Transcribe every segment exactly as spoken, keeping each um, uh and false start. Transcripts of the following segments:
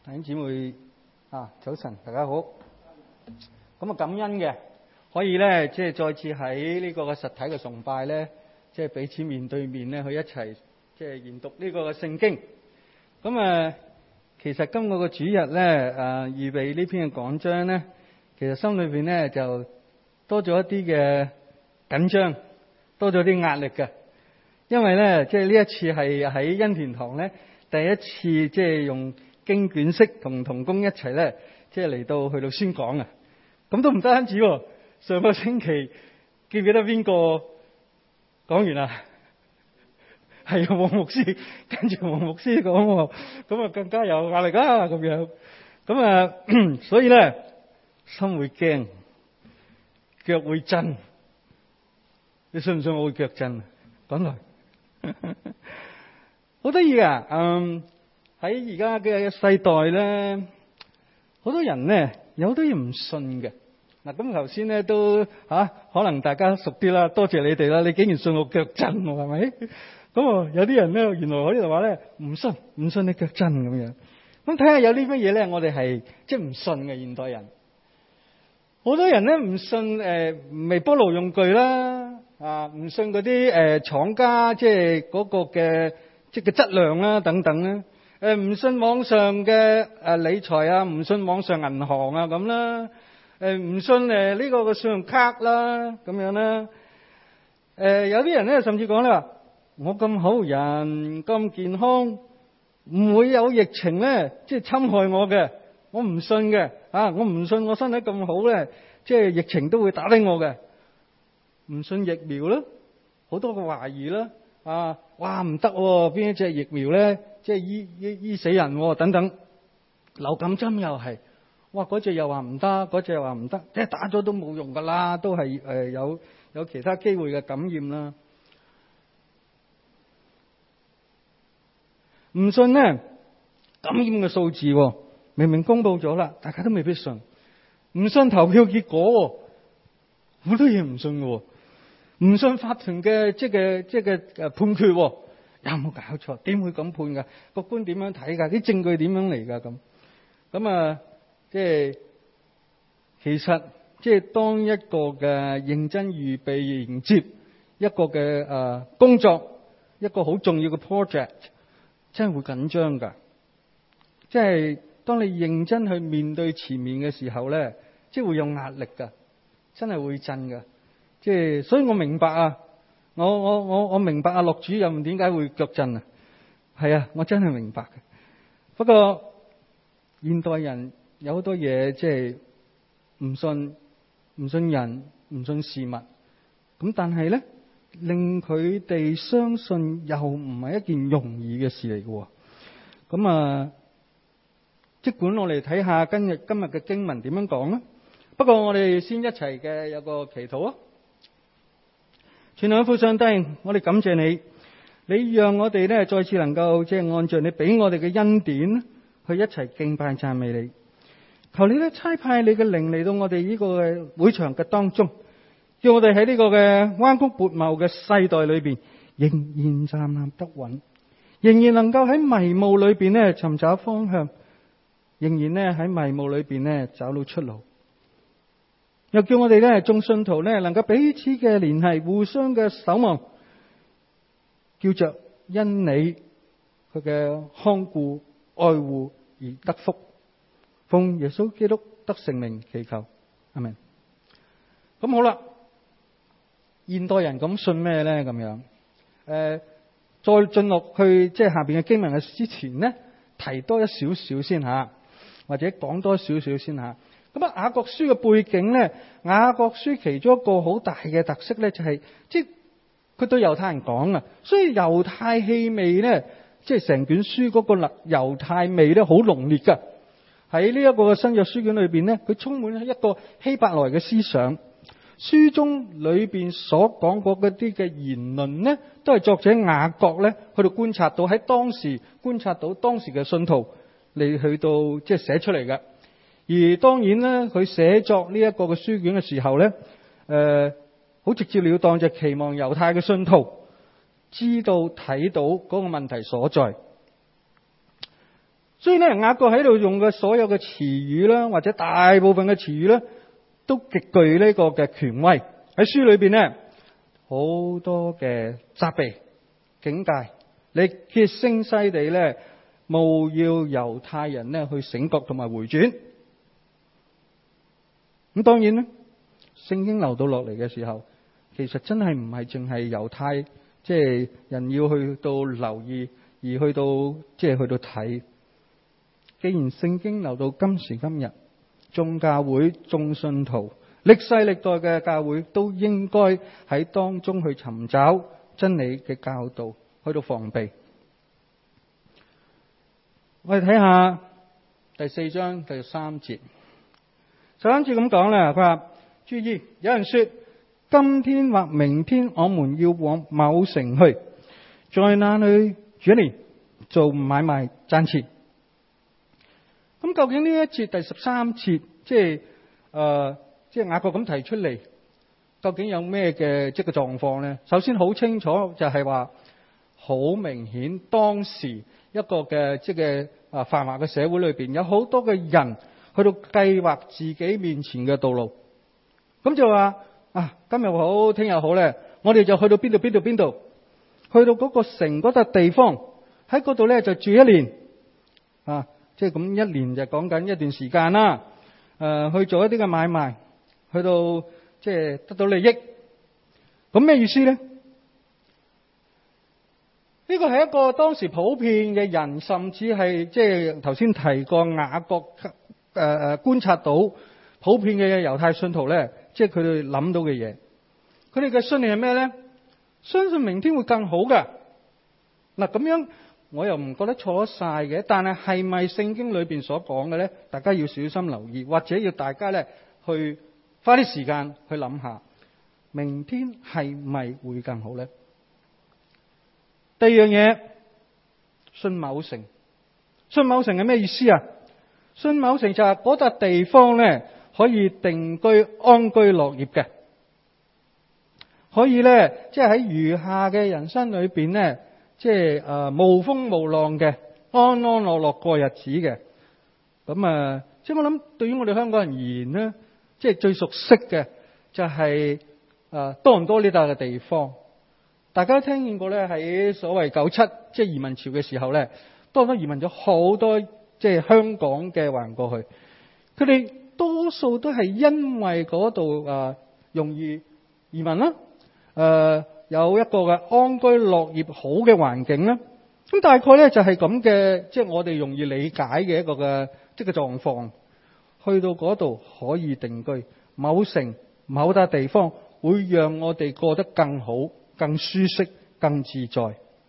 弟兄姊妹啊，早晨，大家好。咁啊，感恩嘅可以咧，即係再次喺呢個嘅實體嘅崇拜咧，即係彼此面對面咧，去一齊即係研讀呢個嘅聖經。咁啊，其實今個嘅主日咧，誒預備呢篇嘅講章咧，其實心裏邊咧就多咗一啲嘅緊張，多咗啲壓力嘅，因為咧，即係呢一次係喺恩田堂咧，第一次即係用經卷式同同工一齊咧，即係嚟到去到宣講啊！咁都唔單止喎，上個星期記唔記得邊個講完啊？係黃牧師，跟住黃牧師講喎，咁啊更加有壓力啊咁樣。咁啊，所以咧心會驚，腳會震。你信唔信我會腳震啊？講來好得意啊！嗯。喺而家嘅世代咧，好多人咧有好多嘢唔信嘅。嗱，咁頭先咧都嚇、啊，可能大家熟啲啦，多謝你哋啦。你竟然信我腳震喎，係咪？咁啊，有啲人咧原來可以話咧唔信，唔信你腳震咁樣。咁睇下有啲乜嘢咧，我哋係即係唔信嘅現代人。好多人咧唔信誒、呃、微波爐用具啦，啊唔信嗰啲誒廠家即係嗰個嘅即係嘅質量啦等等啦。誒唔信網上嘅誒理財啊，唔信網上銀行啊咁啦，誒唔信誒呢個嘅信用卡啦咁樣啦。誒有啲人咧甚至講咧話，我咁好人咁健康，唔會有疫情咧，即係侵害我嘅，我唔信嘅啊！我唔信我身體咁好咧，即係疫情都會打低我嘅，唔信疫苗啦，好多個懷疑啦。啊！哇唔得喎，邊一隻疫苗咧，即係醫醫醫死人喎，等等。流感針又係，哇嗰隻又話唔得，嗰隻又話唔得，即係打咗都冇用噶啦，都係誒有有其他機會嘅感染啦。唔信咧，感染嘅數字明明公佈咗啦，大家都未必信。唔信投票結果，好多嘢唔信嘅。唔信法庭嘅即係即係誒判決，有冇搞錯？點會咁判噶？個官點樣睇噶？啲證據點樣嚟噶？咁咁啊，即係其實即係當一個嘅認真預備迎接一個嘅誒、呃、工作，一個好重要嘅 project， 真係會緊張噶。即係當你認真去面對前面嘅時候咧，即係會有壓力噶，真係會震噶。即係，所以我明白啊！我我我我明白阿陸主任點解會腳震啊！係啊，我真係明白嘅。不過現代人有好多嘢，即係唔信，唔信人，唔信事物。咁但係咧，令佢哋相信又唔係一件容易嘅事嚟嘅。咁啊，即管我哋睇下今日今日嘅經文點樣講啊！不過我哋先一齊嘅有個祈禱啊！全能嘅父上帝，我哋感謝你，你讓我哋咧再次能夠即係按照你俾我哋嘅恩典去一齊敬拜讚美你。求你咧差派你嘅靈嚟到我哋呢個嘅會場嘅當中，叫我哋喺呢個嘅彎曲悖謬嘅世代裏邊仍然站立得穩，仍然能夠喺迷霧裏邊咧尋找方向，仍然咧喺迷霧裏邊咧找到出路。又叫我哋咧眾信徒咧能夠彼此嘅聯繫，互相嘅守望，叫着因你佢嘅看顧愛護而得福。奉耶穌基督得聖名祈求，阿們。咁好啦，現代人咁信咩咧？咁樣誒、呃，再進落去即係下邊嘅經文嘅之前呢，提多一少少先吓，或者講多少少先吓。咁啊，雅各書嘅背景咧，雅各書其中一個好大嘅特色咧，就係即係佢對猶太人講啊，所以猶太氣味咧，即係成卷書嗰個猶猶太味咧，好濃烈噶。喺呢一個新約書卷裏邊咧，佢充滿一個希伯來嘅思想。書中裏邊所講過嗰啲嘅言論咧，都係作者雅各咧去到觀察到，喺當時觀察到當時嘅信徒嚟去到即係寫出嚟嘅。而當然咧，佢寫作呢一個嘅書卷嘅時候咧，誒、呃，好直接了當就期望猶太嘅信徒知道睇到嗰個問題所在。 所以咧，雅各喺度用嘅所有嘅詞語啦，或者大部分嘅詞語咧，都極具呢個嘅權威。喺書裏邊咧，好多嘅責備、警戒，你歇聲勢地咧，務要猶太人咧去醒覺同埋回轉。咁當然咧，聖經流到落嚟嘅時候，其實真係唔係淨係猶太即係人要去到留意，而去到即係去到睇。既然聖經流到今時今日，眾教會、眾信徒、歷世歷代嘅教會都應該喺當中去尋找真理嘅教導，去到防備。我哋睇下第四章第三節，第三節咁講啦，佢話：注意，有人說今天或明天我們要往某城去，在那裏住一年，做買賣賺錢。咁究竟呢一節第十三節，即係誒，即係雅各咁提出嚟，究竟有咩嘅即係狀況咧？首先好清楚就係話，好明顯當時一個嘅即係啊繁華嘅社會裏邊，有好多嘅人去到計劃自己面前嘅道路。咁就話啊，今日好，聽日好咧，我哋就去到邊度邊度邊度，去到嗰個城嗰笪地方，喺嗰度咧就住一年啊。即係咁一年就講緊一段時間啦，誒、呃、去做一啲嘅買賣，去到即係得到利益。咁咩意思咧？呢、呢個係一個當時普遍嘅人，甚至係即係頭先提過雅各誒誒觀察到普遍嘅猶太信徒咧，即係佢哋諗到嘅嘢。佢哋嘅信念係咩咧？相信明天會更好嘅。嗱咁樣。我又唔覺得錯晒嘅，但係係咪聖經裏邊所講嘅咧？大家要小心留意，或者要大家咧去花啲時間去諗下，明天係咪會更好咧？第二樣嘢，信某城，信某城係咩意思啊？信某城就係嗰笪地方咧可以定居安居樂業嘅，可以咧即係喺餘下嘅人生裏邊咧。即係誒、呃、無風無浪嘅安安樂樂過日子嘅。咁啊，即係我諗對於我哋香港人而言咧，即係最熟悉嘅就係、是、誒、呃、多倫多呢笪嘅地方。大家聽見過咧，喺所謂九七即係移民潮嘅時候咧，多倫多移民咗好多即係香港嘅華人過去。佢哋多數都係因為嗰度誒容易移民啦，誒、呃。有一個嘅安居樂業好嘅環境咧，咁大概咧就係咁嘅，即係我哋容易理解嘅一個嘅即係狀況。去到嗰度可以定居，某城某笪地方會讓我哋過得更好、更舒適、更自在。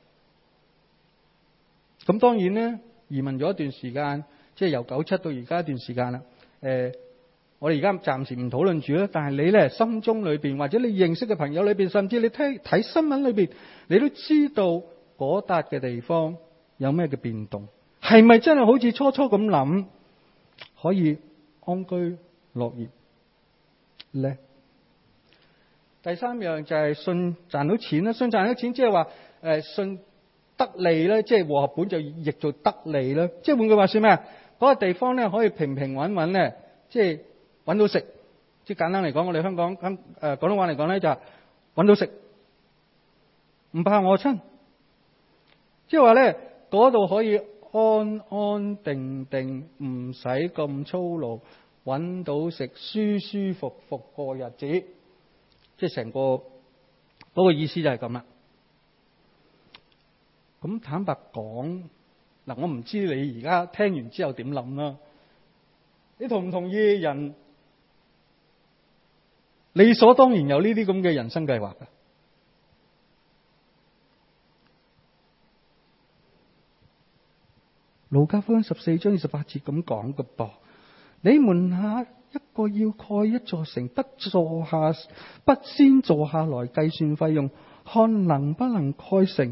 咁當然咧，移民咗一段時間，即係由九七到而家一段時間啦。誒。我哋而家暫時唔討論住啦，但係你咧心中裏邊，或者你認識嘅朋友裏邊，甚至你聽睇新聞裏邊，你都知道嗰笪嘅地方有咩嘅變動，係咪真係好似初初咁諗可以安居樂業咧？第三樣就係信賺到錢啦，信賺到錢即係話誒信得利咧，即係和合本就譯做得利啦。即係換句話說咩啊？嗰個地方咧可以平平穩穩咧，即係。揾到食，即係簡單嚟講，我哋香港咁誒廣東話嚟講咧就係揾到食，唔怕餓親。即係話咧，嗰度可以安安定定，唔使咁操勞，揾到食，舒舒服服過日子。即係成個嗰個意思就係咁啦。咁坦白講，嗱，我唔知你而家聽完之後點諗啦。你同唔同意人理所當然有呢啲咁嘅人生計劃㗎？路加福音十四章二十八節咁講嘅噃，你們下一個要蓋一座城，不坐下，不先坐下來計算費用，看能不能蓋成。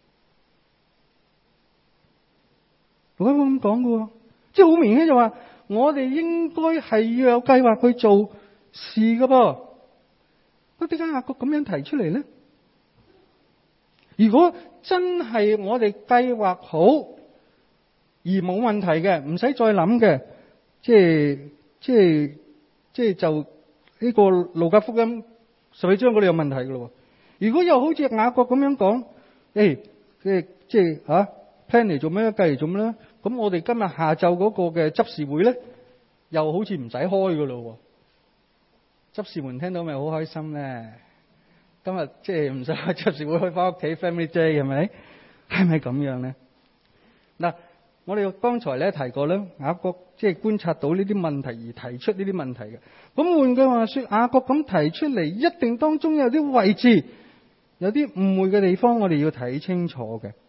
路加福音咁講嘅，即係好明顯就話，我哋應該係要有計劃去做事嘅噃。咁點解雅各咁樣提出嚟咧？如果真係我哋計劃好， 而冇問題嘅，唔使再諗嘅，即係即係即係就呢個路加福音十二章嗰度有問題噶咯。如果又好似雅各咁樣講，誒，即係即係吓 plan 嚟做咩？計嚟做咩咧？咁我哋今日下晝嗰個嘅執事會咧，又好似唔使開噶咯。執事們聽到咪好開心咧？今日即係唔使開執事會，可以翻屋企 family day 係咪？係咪咁樣咧？嗱，我哋剛才咧提過咧，雅各即係觀察到呢啲問題而提出呢啲問題嘅。咁換句話說，雅各咁提出嚟，一定當中有啲位置，有啲誤會嘅地方，我哋要睇清楚嘅。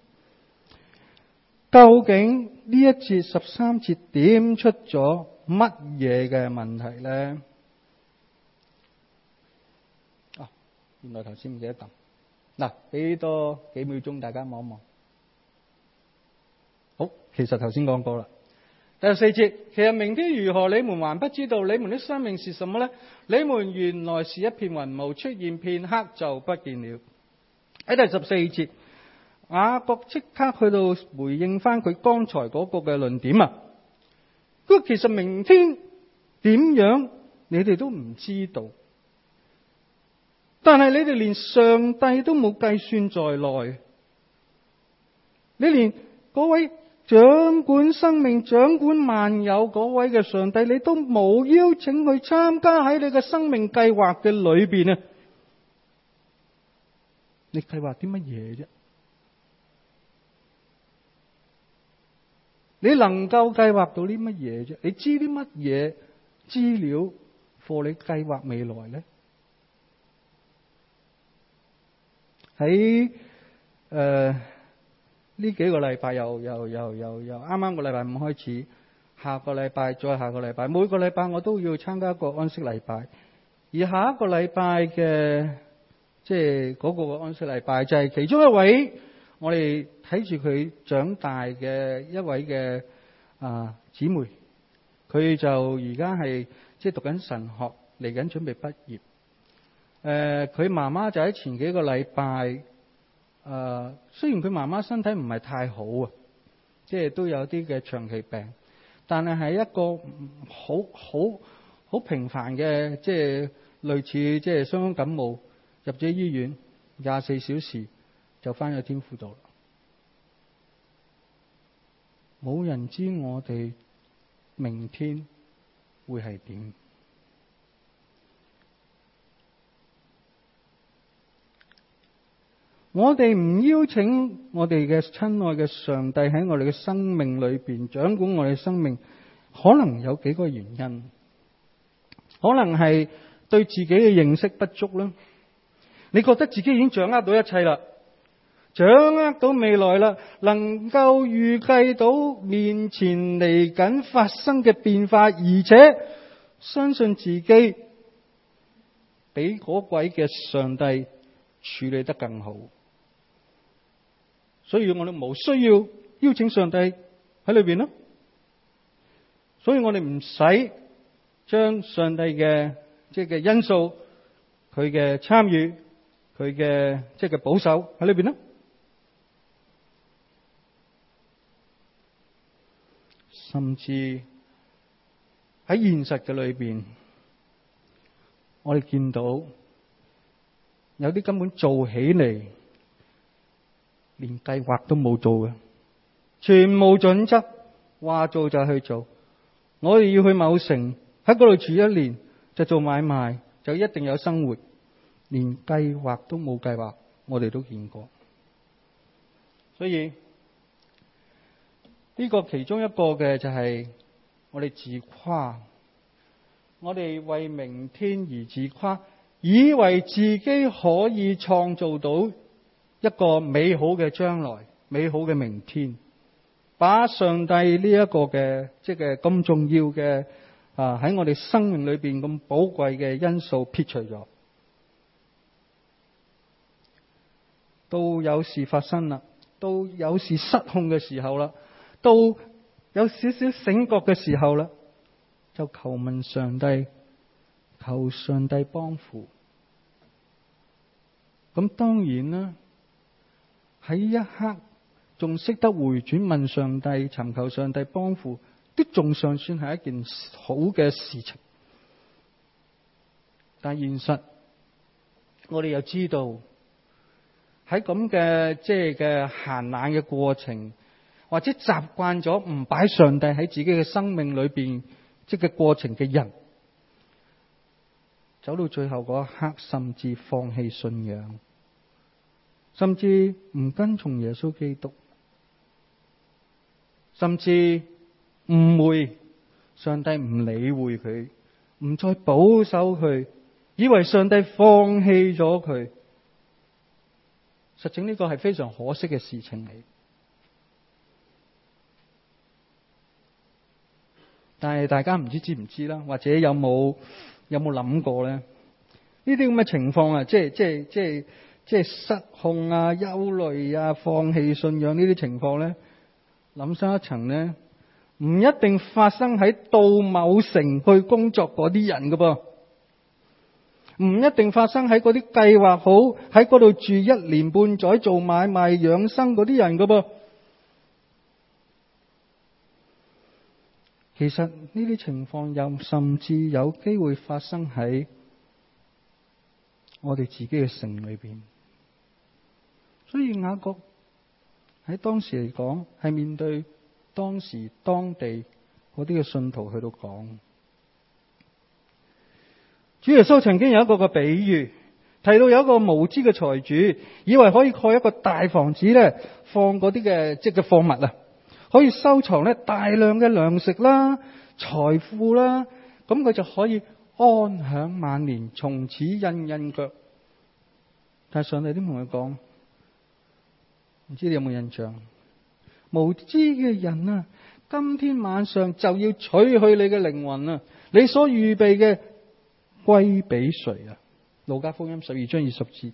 究竟呢一節十三節點出咗乜嘢嘅問題咧？啊，原來頭先唔記得撳。嗱，俾多幾秒鐘大家望一望。好，其實頭先講過啦。第四節，其實明天如何，你們還不知道。你們的生命是什麼呢？你們原來是一片雲霧，出現片刻就不見了。喺第十四節，雅各即刻去到回應翻佢剛才嗰個嘅論點啊。佢其實明天點樣，你哋都唔知道。但係你哋連上帝都冇計算在內，你連嗰位掌管生命、掌管萬有嗰位嘅上帝，你都冇邀請佢參加喺你嘅生命計劃嘅裏邊啊！你計劃啲乜嘢啫？你能夠計劃到啲乜嘢啫？你知啲乜嘢資料幫你計劃未來呢？喺誒呢幾個禮拜，又又又又又啱啱個禮拜五開始，下個禮拜再下個禮拜，每個禮拜我都要參加一個安息禮拜。而下一個禮拜嘅即係嗰個嘅安息禮拜，就係其中一位我哋睇住佢長大嘅一位嘅啊姊妹，佢就而家係即係讀緊神學，嚟緊準備畢業。誒，佢媽媽就喺前幾個禮拜，誒、呃，雖然佢媽媽身體唔係太好啊，即係都有啲嘅長期病，但係係一個好好好平凡嘅，即係類似即係傷風感冒，入咗醫院廿四小時就翻咗天父度啦。冇人知我哋明天會係點。我哋唔邀請我哋嘅親愛嘅上帝喺我哋嘅生命裏邊掌管我哋嘅生命，可能有幾個原因。可能係對自己嘅認識不足啦。你覺得自己已經掌握到一切啦，掌握到未來啦，能夠預計到面前嚟緊發生嘅變化，而且相信自己比嗰位嘅上帝處理得更好。所以我哋冇需要邀請上帝喺裏邊咯，所以我哋唔使將上帝嘅即係嘅因素、佢嘅參與、佢嘅即係嘅保守喺裏邊咯。甚至喺現實嘅裏邊，我哋見到有啲根本做起嚟，連計劃都冇做嘅，全無準則，話做就去做。我哋要去某城，喺嗰度住一年，就做買賣，就一定有生活，連計劃都冇計劃，我哋都見過。所以呢個其中一個嘅就係我哋自誇，我哋為明天而自誇，以為自己可以創造到一個美好嘅將來，美好嘅明天，把上帝呢一個嘅即係咁重要嘅啊喺我哋生命裏邊咁寶貴嘅因素撇除咗。到有事發生啦，到有事失控嘅時候啦，到有少少醒覺嘅時候啦，就求問上帝，求上帝幫扶。咁當然啦，喺一刻仲識得回轉問上帝，尋求上帝幫扶，都仲尚算係一件好嘅事情。但現實，我哋又知道喺咁嘅即係嘅閒懶嘅過程，或者習慣咗唔擺上帝喺自己嘅生命裏邊即係嘅過程嘅人，走到最後嗰一刻，甚至放棄信仰，甚至唔跟從耶穌基督，甚至誤會上帝，唔理會佢，唔再保守佢，以為上帝放棄咗佢。實情呢個係非常可惜嘅事情嚟。但係大家唔知知唔知啦，或者有冇有冇諗過咧？呢啲咁嘅情況啊，即係即係即係即係失控啊、憂慮啊、放棄信仰呢啲情況咧，諗深一層咧，唔一定發生喺到某城去工作嗰啲人噶噃，唔一定發生喺嗰啲計劃好喺嗰度住一年半載做買賣養生嗰啲人噶噃。其實呢啲情況又甚至有機會發生喺我哋自己嘅城裏邊。所以雅各喺當時嚟講，係面對當時當地嗰啲嘅信徒去到講。主耶穌曾經有一個嘅比喻，提到有一個無知嘅財主，以為可以蓋一個大房子咧，放嗰啲嘅即係嘅貨物啊，可以收藏咧大量嘅糧食啦、財富啦，咁佢就可以安享晚年，從此印印腳。但係上帝點同佢講？唔知你有冇印象？無知嘅人啊，今天晚上就要取去你嘅靈魂啊！你所預備嘅歸俾誰啊？路加福音十二章二十節。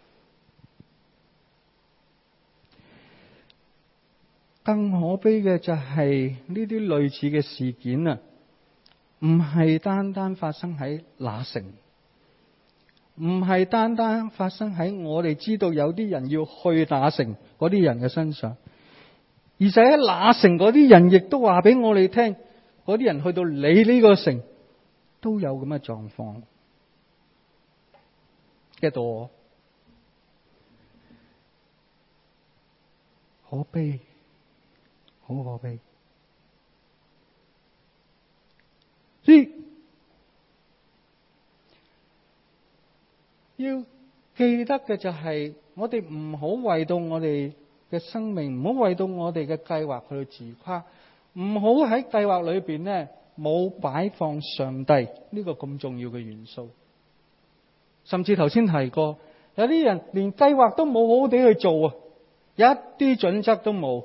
更可悲嘅就係呢啲類似嘅事件啊，唔係單單發生喺那城，唔係單單發生喺我哋知道有啲人要去那城嗰啲人嘅身上，而且喺那城嗰啲人亦都話俾我哋聽，嗰啲人去到你呢個城都有咁嘅狀況。get到我？可悲。好可悲，所以要記得嘅就係，我哋唔好為到我哋嘅生命，唔好為到我哋嘅計劃去自誇，唔好喺計劃裏邊呢冇擺放上帝呢個咁重要嘅元素。甚至頭先提過，有啲人連計劃都冇好好地去做啊，一啲準則都冇。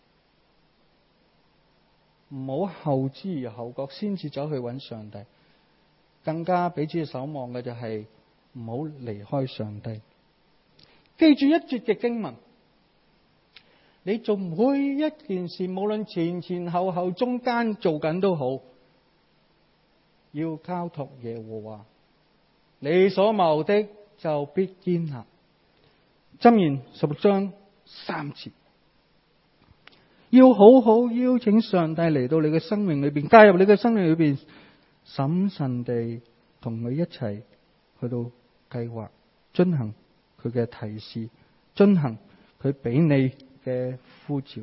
唔好後知而後覺，先至走去揾上帝。更加彼此守望嘅就係唔好離開上帝。記住一節嘅經文，你做每一件事，無論前前後後中間做緊都好，要交託耶和華，你所謀的就必堅立。箴言十六章三節。要好好邀請上帝嚟到你嘅生命裏邊，加入你嘅生命裏邊，審慎地同佢一齊去到計劃，遵行佢嘅提示，遵行佢俾你嘅呼召。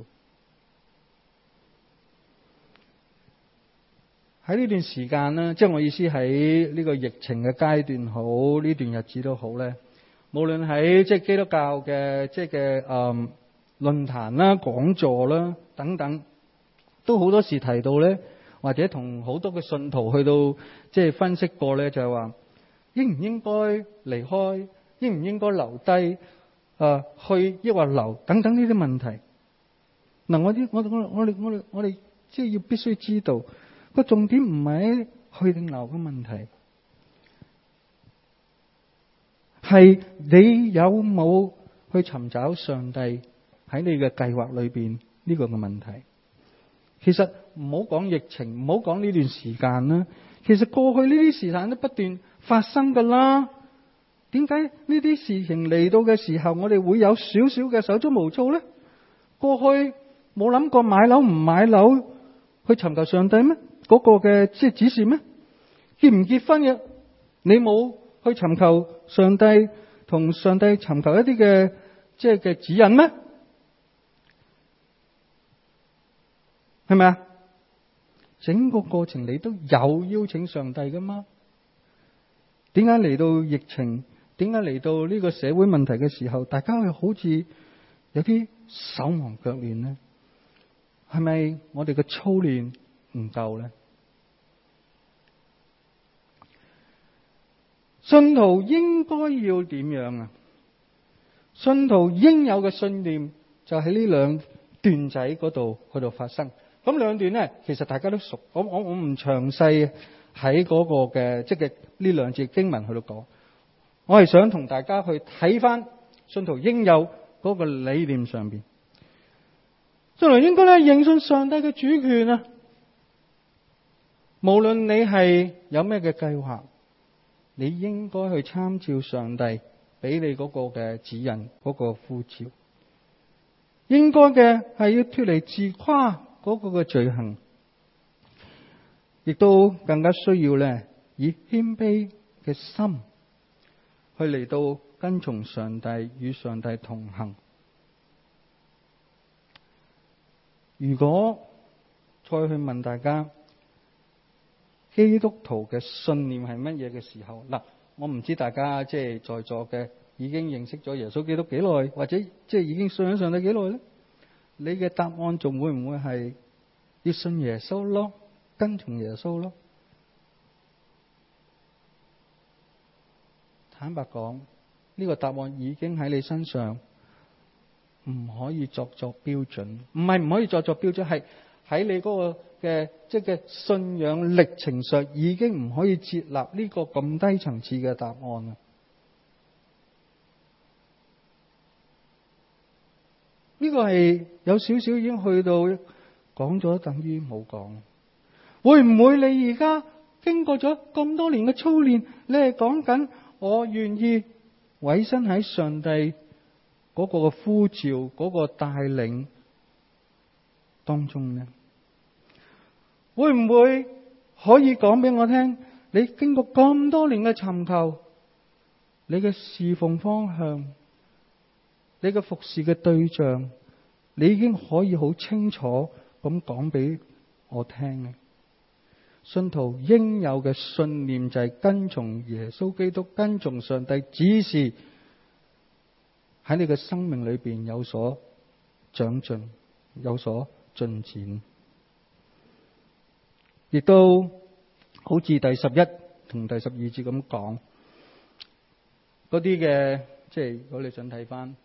喺呢段時間呢，即係我意思喺呢個疫情嘅階段好，呢段日子都好咧。無論喺即係基督教嘅即係嘅誒。論壇啦、講座啦等等，都好多時提到咧，或者同好多嘅信徒去到即係分析過咧，就係話應唔應該離開，應唔應該留低，誒、呃、去抑或留等等呢啲問題。嗱，我啲我我我哋我哋我哋即係要必須知道個重點唔係去定留嘅問題，係你有冇去尋找上帝喺你嘅計劃裏邊呢個嘅問題。其實唔好講疫情，唔好講呢段時間啦。其實過去呢啲時間都不斷發生噶啦。點解呢啲事情嚟到嘅時候，我哋會有少少嘅手足無措呢？ 過去冇諗過買樓唔買樓去尋求上帝咩？嗰個嘅即係指示咩？結唔結婚嘅，你冇去尋求上帝，同上帝尋求一啲嘅即係嘅指引咩？係咪啊？整個過程你都有邀請上帝噶嘛？點解嚟到疫情，點解嚟到呢個社會問題嘅時候，大家會好似有啲手忙腳亂呢？係咪我哋嘅操練唔夠呢？信徒應該要點樣啊？信徒應有嘅信念就喺呢兩段仔嗰度去到發生。咁兩段呢，其實大家都熟。我我我唔詳細喺嗰個嘅即係呢兩節經文去到講。我係想同大家去睇翻信徒應有嗰個理念上邊。信徒應該咧認信上帝嘅主權啊！無論你係有咩嘅計劃，你應該去參照上帝俾你嗰個嘅指引，嗰個呼召。應該嘅係要脫離自誇嗰個嘅罪行，亦都更加需要咧以謙卑嘅心去嚟到跟從上帝，與上帝同行。如果再去問大家基督徒嘅信念係乜嘢嘅時候，嗱，我唔知大家即係在座嘅已經認識咗耶穌基督幾耐，或者即係已經信咗上帝幾耐咧？你嘅答案仲會唔會係要信耶穌咯，跟從耶穌咯？坦白講，呢個答案已經喺你身上，唔可以作作標準。唔係唔可以作作標準，係喺你嗰個嘅即係嘅信仰歷程上，已經唔可以接納呢個咁低層次嘅答案啦。呢個係有少少已經去到講咗等於冇講。會唔會你而家經過咗咁多年嘅操練，你係講緊我願意委身喺上帝嗰個嘅呼召、嗰個帶領當中呢？會唔會可以講俾我聽，你經過咁多年嘅尋求，你嘅侍奉方向，你嘅服侍嘅對象，你已經可以好清楚咁講俾我聽呢？信徒應有嘅信念就係跟從耶穌基督，跟從上帝指示，喺你嘅生命裏邊有所長進，有所進展。亦都好似第十一同第十二節咁講，嗰啲嘅即係如果你想睇翻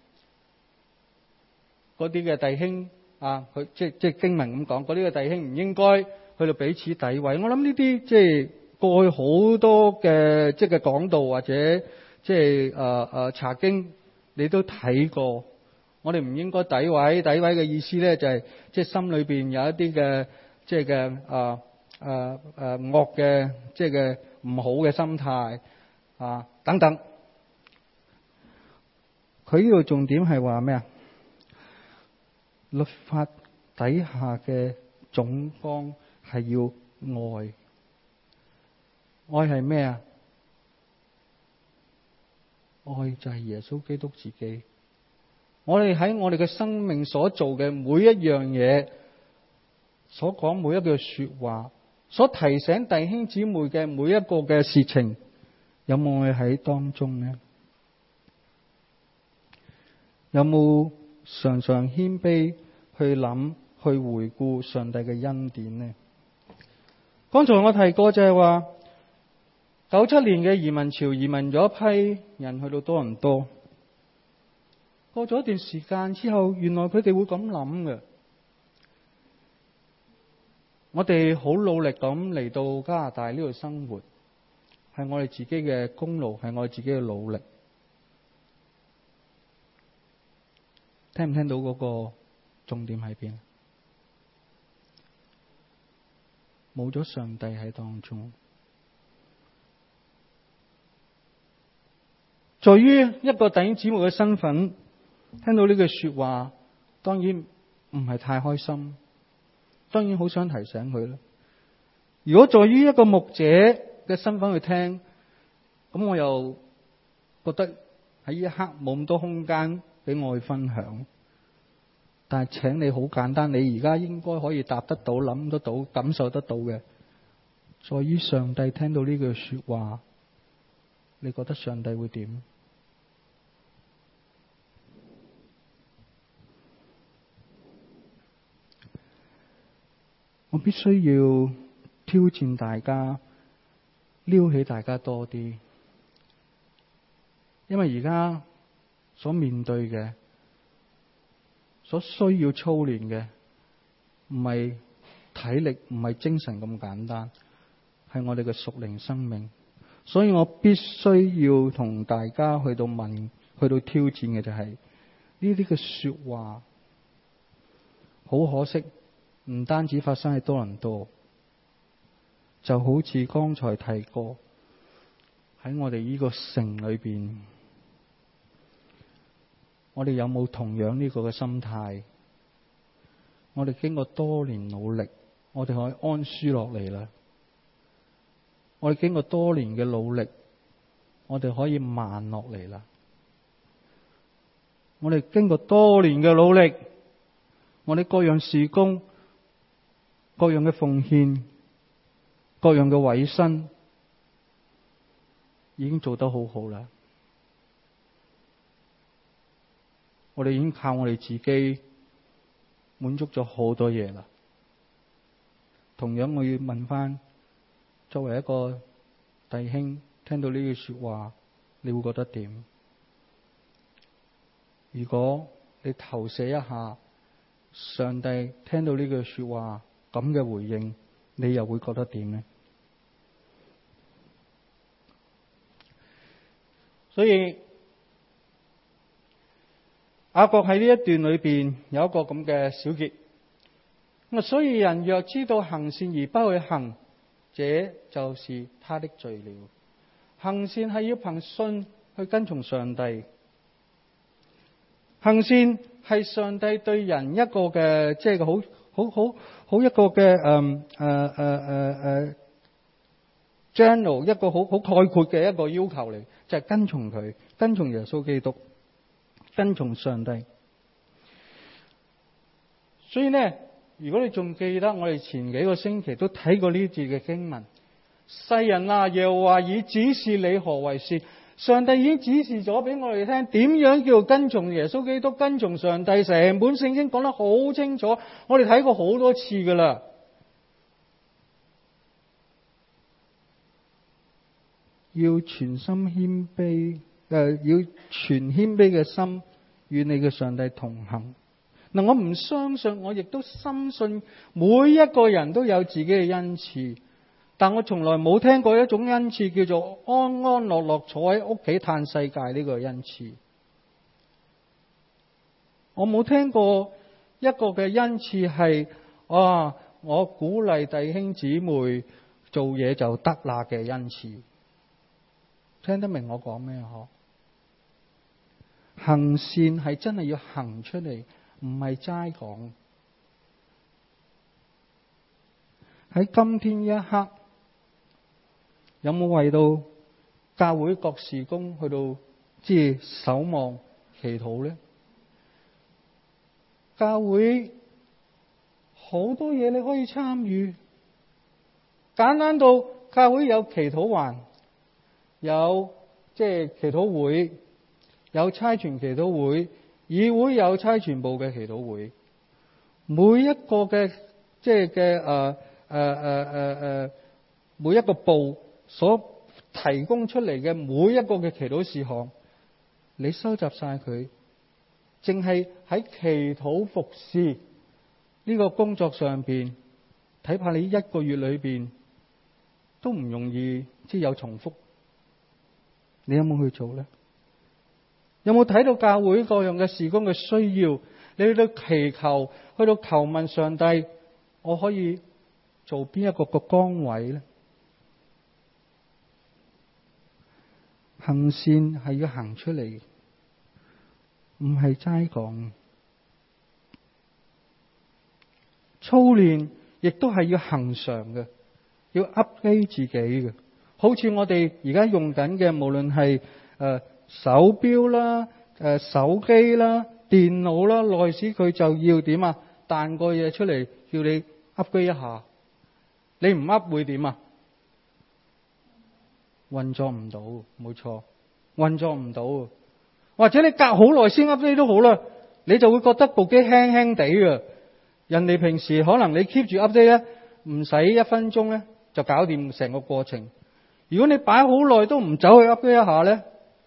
嗰啲嘅弟兄啊，佢即係即係經文咁講，嗰啲嘅弟兄唔應該去到彼此詆毀。我諗呢啲即係過去好多嘅即係講道或者即係誒誒查經，你都睇過。我哋唔應該詆毀，詆毀嘅意思咧就係即係心裏邊有一啲嘅即係嘅誒誒誒惡嘅即係嘅唔好嘅心態啊等等。佢呢度重點係話咩啊？律法底下嘅總綱係要愛，愛係咩啊？愛就係耶穌基督自己。我哋喺我哋嘅生命所做嘅每一樣嘢，所講每一句說話，所提醒弟兄姊妹嘅每一個嘅事情，有冇愛喺當中呢？有冇常常謙卑去諗，去回顧上帝嘅恩典呢？剛才我提過就係話，九七年嘅移民潮，移民咗一批人去到多倫多。過咗一段時間之後，原來佢哋會咁諗嘅。我哋好努力咁嚟到加拿大呢度生活，係我哋自己嘅功勞，係我哋自己嘅努力。聽唔聽到嗰個重點喺邊？冇咗上帝喺當中，在於一個弟兄姊妹嘅身份，聽到呢句說話，當然唔係太開心。當然好想提醒佢啦。如果在於一個牧者嘅身份去聽，咁我又覺得喺呢一刻冇咁多空間俾我去分享。但係請你好簡單，你而家應該可以答得到、諗得到、感受得到嘅，在於上帝聽到呢句說話，你覺得上帝會點？我必須要挑戰大家，撩起大家多啲，因為而家所面對嘅、所需要操練嘅，唔係體力，唔係精神咁簡單，係我哋嘅屬靈生命。所以我必須要同大家去到問、去到挑戰嘅就係呢啲嘅說話，好可惜。唔單止發生喺多倫多，就好似剛才提過喺我哋呢個城裏邊，我哋有冇同樣呢個嘅心態？我哋經過多年努力，我哋可以安舒落嚟啦。我哋經過多年嘅努力，我哋可以慢落嚟啦。我哋經過多年嘅努力，我哋各樣事工，各樣嘅奉獻，各樣嘅委身，已經做得好好啦。我哋已經靠我哋自己滿足咗好多嘢啦。同樣我要問翻，作為一個弟兄，聽到呢句說話，你會覺得點？如果你投射一下，上帝聽到呢句說話咁嘅回應，你又會覺得點呢？所以雅各喺呢一段裏邊有一個咁嘅小結。咁啊，所以人若知道行善而不去行，這就是他的罪了。行善係要憑信去跟從上帝。行善係上帝對人一個嘅，即係好好好好一個嘅誒誒誒誒誒 general 一個好好概括嘅一個要求嚟，就係跟從佢，跟從耶穌基督，跟從上帝。所以呢，如果你仲記得我哋前幾個星期都睇過呢節嘅經文，世人啊，耶和華已指示你何為善。上帝已經指示咗俾我哋聽，點樣叫跟從耶穌基督，跟從上帝。成本聖經講得好清楚，我哋睇過好多次噶啦。要全心謙卑，誒、呃，要全謙卑嘅心與你嘅上帝同行。嗱，我唔相信，我亦都深信每一個人都有自己嘅恩賜。但我從來冇聽過一種恩賜叫做安安樂樂坐喺屋企嘆世界呢個恩賜。我冇聽過一個嘅恩賜係啊，我鼓勵弟兄姊妹做嘢就得啦嘅恩賜。聽得明我講咩嗬？行善係真係要行出嚟，唔係齋講。喺今天一刻，有冇為到教會各事工去到即係守望祈禱呢？教會好多嘢你可以參與，簡單到教會有祈禱環，有即係祈禱會，有差傳祈禱會，議會有差傳部嘅祈禱會，每一個嘅即係嘅誒誒誒誒誒每一個部所提供出嚟嘅每一個嘅祈禱事項，你收集晒佢，淨係喺祈禱服侍呢個工作上邊，睇怕你一個月裏邊都唔容易，即係有重複。你有冇去做呢？有冇睇到教會各樣嘅事工嘅需要？你去到祈求，去到求問上帝，我可以做邊一個個崗位呢？行善係要行出嚟，唔係齋講。 操練亦都係要恒常嘅，要 update 自己嘅。好似我哋而家用緊嘅，無論係誒手錶啦、誒、呃、手機啦、電腦啦，耐時佢就要點啊？彈個嘢出嚟，叫你 update 一下。你唔 up 會點啊？運作唔到，冇錯，運作唔到。或者你隔好耐先 update 都好啦，你就會覺得部機輕輕地嘅。人哋平時可能你 keep 住 update 咧，唔使一分鐘咧就搞掂成個過程。如果你擺好耐都唔走去 update 一下咧，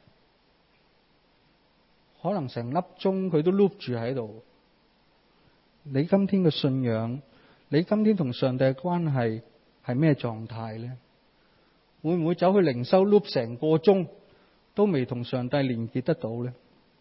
可能成粒鐘佢都 loop 住喺度。你今天嘅信仰，你今天同上帝嘅關係係咩狀態咧？會唔會走去靈修 loop 成個鐘都未同上帝連結得到咧？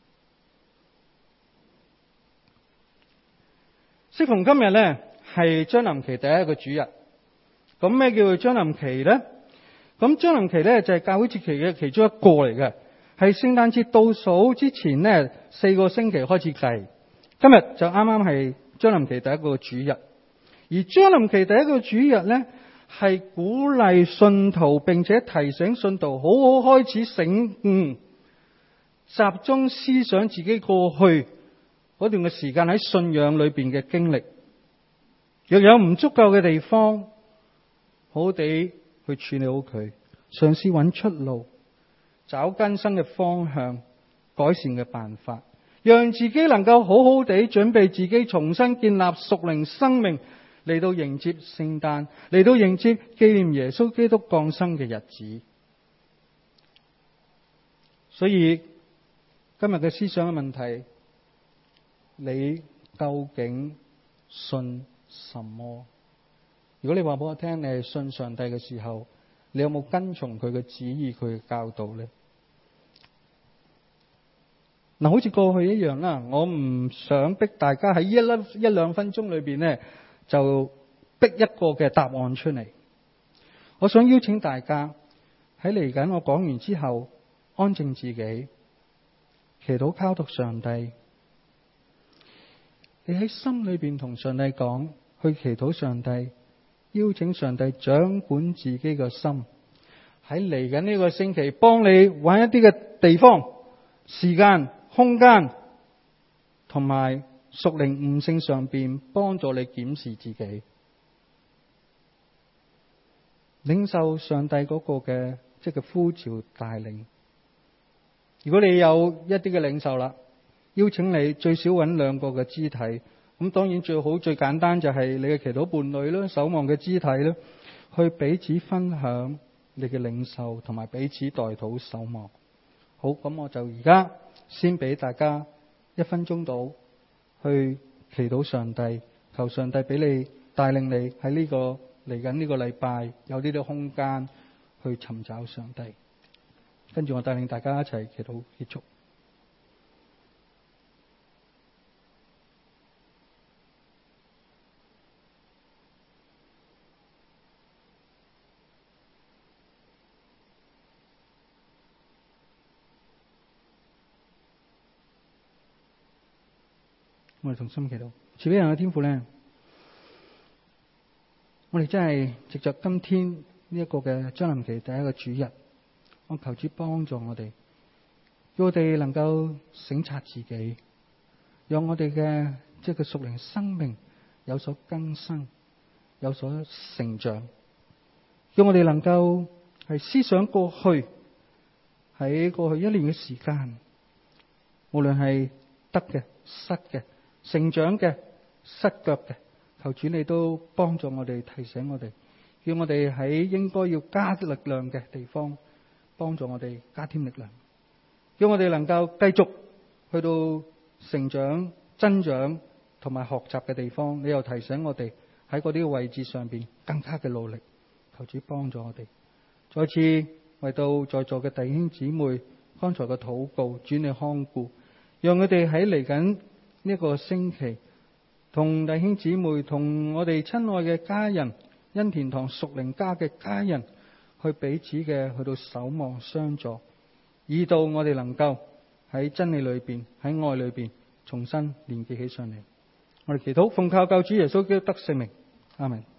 適逢今日咧係將臨期第一個主日，咁咩叫做將臨期咧？咁將臨期咧就係教會節期嘅其中一個嚟嘅，係聖誕節倒數之前呢四個星期開始計。今日就啱啱係將臨期第一個主日，而將臨期第一個主日咧係鼓勵信徒，並且提醒信徒好好開始醒悟，集中思想自己過去嗰段嘅時間喺信仰裏邊嘅經歷，若有唔足夠嘅地方，好好地去處理好佢，嘗試揾出路，找更新嘅方向，改善嘅辦法，讓自己能夠好好地準備自己，重新建立屬靈生命，嚟到迎接聖誕，嚟到迎接紀念耶穌基督降生嘅日子。所以今日嘅思想嘅問題，你究竟信什麼？如果你話俾我聽，你係信上帝嘅時候，你有冇跟從佢嘅旨意、佢嘅教導呢？嗱，好似過去一樣啦，我唔想逼大家喺一粒一兩分鐘裏邊呢，就逼一個嘅答案出嚟。我想邀請大家喺嚟緊我講完之後，安靜自己，祈禱交託上帝。你喺心裏邊同上帝講，去祈禱上帝，邀請上帝掌管自己嘅心。喺嚟緊呢個星期，幫你揾一啲嘅地方、時間、空間，同埋屬靈悟性上邊，幫助你檢視自己，領受上帝嗰個嘅即係呼召帶領。如果你有一啲嘅領受啦，邀請你最少揾兩個嘅肢體，咁當然最好最簡單就係你嘅祈禱伴侶啦、守望嘅肢體啦，去彼此分享你嘅領受，同埋彼此代禱守望。好，咁我就而家先俾大家一分鐘到去祈禱上帝，求上帝俾你帶領你喺呢個嚟緊呢個禮拜有呢啲空間去尋找上帝。跟住我帶領大家一齊祈禱結束。我哋同心祈禱，慈悲人嘅天父咧，我哋真係藉着今天呢一個嘅將臨期第一個主日，我求主幫助我哋，叫我哋能夠省察自己，讓我哋嘅即係個屬靈生命有所更新，有所成長，叫我哋能夠係思想過去喺過去一年嘅時間，無論係得嘅、失嘅、成長嘅、失腳嘅，求主你都幫助我哋，提醒我哋，叫我哋喺應該要加力量嘅地方，幫助我哋加添力量，叫我哋能夠繼續去到成長、增長同埋學習嘅地方。你又提醒我哋喺嗰啲位置上邊更加嘅努力，求主幫助我哋。再次為到在座嘅弟兄姊妹，剛才嘅禱告，主你看顧，讓佢哋喺嚟緊呢個星期，同弟兄姊妹，同我哋親愛嘅家人，恩田堂屬靈家嘅家人，去彼此嘅去到守望相助，以到我哋能夠喺真理裏邊，喺愛裏邊重新連結起上嚟。 我哋祈禱，奉靠救主耶穌基督得聖名，阿們。